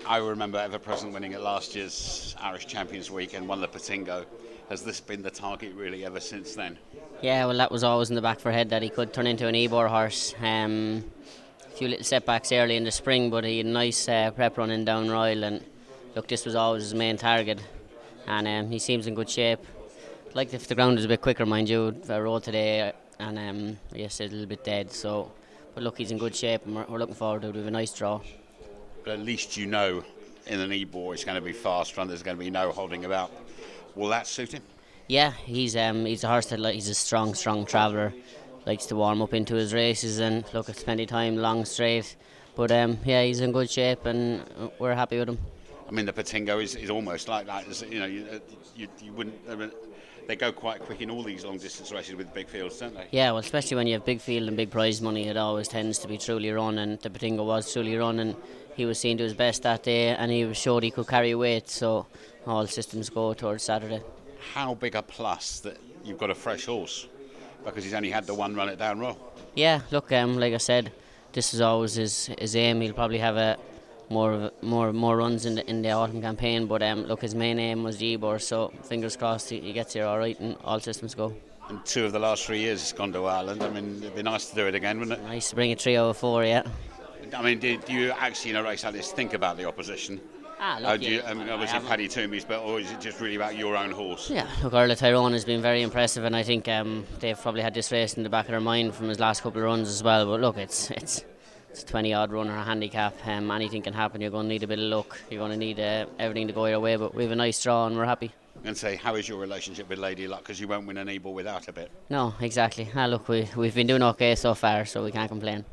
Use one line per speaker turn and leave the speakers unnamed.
I remember Ever Present winning at last year's Irish Champions Week and won the Patingo. Has this been the target really ever since then?
Yeah, well, that was always in the back of our head that he could turn into an Ebor horse. A few little setbacks early in the spring, but he had a nice prep running down Royal, and look, this was always his main target, and he seems in good shape. Like if the ground is a bit quicker, mind you, the road today, and yes, a little bit dead. So, but look, he's in good shape, and we're looking forward to it. We have a nice draw.
But at least you know in an Ebor it's going to be fast run, there's going to be no holding about. Will that suit him?
Yeah, he's a horse that he's a strong traveller. Likes to warm up into his races and look at plenty of time long straight. But yeah, he's in good shape and we're happy with him.
I mean, the Patingo is almost like that. You know, you wouldn't. I mean, they go quite quick in all these long distance races with big fields, don't they?
Yeah, well, especially when you have big field and big prize money, it always tends to be truly run. And the Patingo was truly run, and he was seen to his best that day, and he was showed he could carry weight. So all systems go towards Saturday.
How big a plus that you've got a fresh horse, because he's only had the one run at Down Royal.
Yeah, look, like I said, this is always his aim. He'll probably have more runs in the autumn campaign, but look, his main aim was the Ebor, so fingers crossed he gets here all right and all systems go.
And 2 of the last 3 years it's gone to Ireland. I mean, it'd be nice to do it again, wouldn't it?
Nice to bring a trio of 4, yeah.
I mean, do you actually in a race like this think about the opposition?
Look,
Do you, I mean, obviously Paddy Toomey's, but or is it just really about your own horse?
Yeah, look, Arla Tyrone has been very impressive, and I think they've probably had this race in the back of their mind from his last couple of runs as well. But look, it's a 20 odd runner, a handicap. Anything can happen. You're going to need a bit of luck. You're going to need everything to go your way. But we have a nice draw, and we're happy.
And say, how is your relationship with Lady Luck? Because you won't win an Ebor without a bit.
No, exactly. Look, we've been doing okay so far, so we can't complain.